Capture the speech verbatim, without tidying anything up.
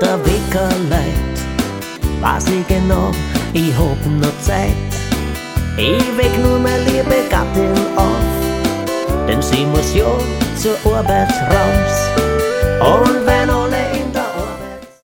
der Wecker läutet, weiß ich genau, ich hab noch Zeit. Ich weck nur meine liebe Gattin auf, denn sie muss ja zur Arbeit raus. Und wenn